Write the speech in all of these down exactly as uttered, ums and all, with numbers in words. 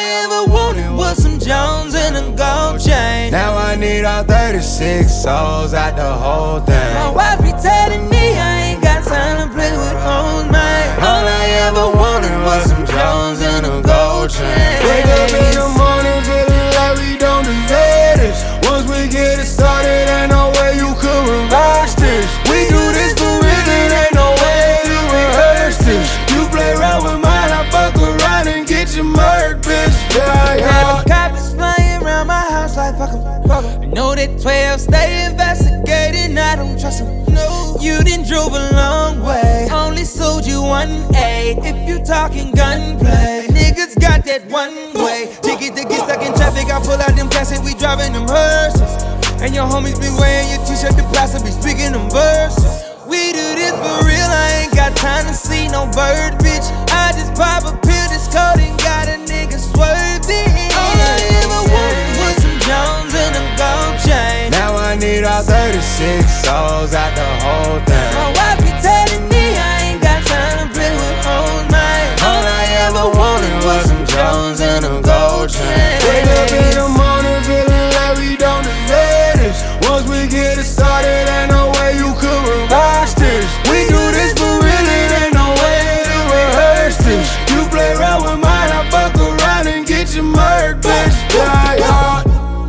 I ever wanted was some Jones and a gold chain. Now I need all thirty-six souls out the whole thing. My wife be telling me I ain't got time to play with hoes, man. All I ever wanted was some Jones and a gold chain. Wake up in the morning feeling like we don't deserve this. Once we get it started, ain't no way you could reverse this. We do this for real, it ain't no way to rehearse this. You play around with mine, I fuck around and get your murk, bitch. Yeah, yeah. Having cops flying around my house like fuck 'em, fuck 'em. I know that twelve stay investigating, I don't trust 'em. No, you done drove a long way, only sold you one A. If you talking gunplay, niggas got that one way ticket to get stuck in traffic. I pull out them gas and we driving them hearses. And your homies be wearing your t-shirt, the plaster be speaking them verses. We do this for real, I ain't got time to see no bird, bitch. I just pop a pill, this code and got a nigga swerving. All I ever wanted was some Jones and a gold chain. Now I need all thirty-six souls out the whole thing. My wife be telling me I ain't got time to play with hoes, man. All I ever wanted was some Jones and a gold chain. Wake up in the morning feeling like we don't deserve this. Once we get it started, ain't no way you could reverse this. We do this for real, it ain't no way to rehearse this. You play around with mine, I fuck around and get your murk, bitch. Yeah, yeah.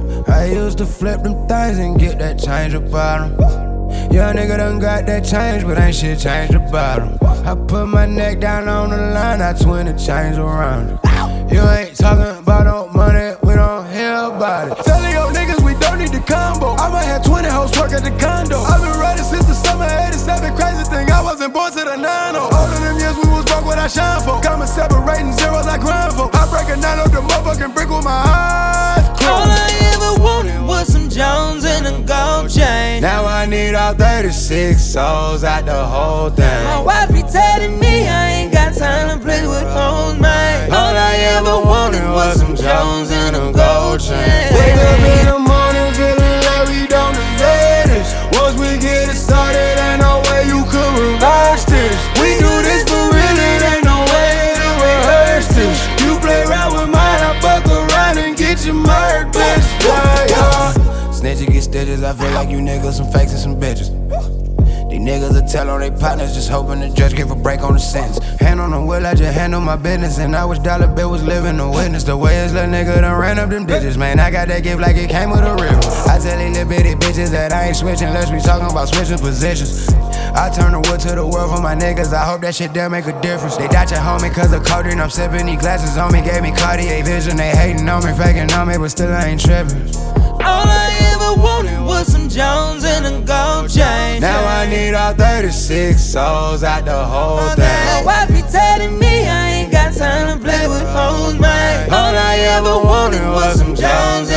I used to flip them things and get that change about 'em. Young nigga done got that change, but ain't shit changed about 'em. I put my neck down on the line, I twin the change around it. You ain't talking about no money, we don't hear about it. Telling your niggas we don't need the combo. I might have twenty hoes work at the condo. I've been running since the summer eighty-seven. Crazy thing, I wasn't born to the nine oh. All of them years we was broke what I shine for. Coming separating zeros I grind for. I break a nine on the motherfucking brick with my eyes closed. All I ever wanted was some Jones and a gold chain. Now I need all thirty-six souls out the whole thing. My wife be telling me I ain't got time to play with hoes, man. All I ever wanted was some Jones and a gold chain. Wake up in the morning feeling like we don't deserve this. Once we get it started, ain't no way you could reverse this. We do this for real, it ain't no way to rehearse this. You play around with mine, I fuck around and get your murk, bitch. Yeah, yeah. Snitches get stitches, I feel like you niggas some fakes and some bitches. These niggas will tell on they partners, just hoping the judge give a break on the sentence. Hand on the wheel, I just handle my business. And I wish Dollar Bill was living to witness the way his little nigga done ran up them digits. Man, I got that gift like it came with a river. I tell these little bitty bitches that I ain't switching unless we talking about switching positions. I turn the wood to the world for my niggas, I hope that shit there make a difference. They doubt your homie cause of codeine, I'm sipping these glasses on me. Gave me Cartier vision, they hating on me, faking on me, but still I ain't tripping. All I ever wanted was some Jones and a gold chain. Now I need all thirty-six souls out the whole thing. My wife be telling me I ain't got time to play with hoes, man. All I ever wanted was some Jones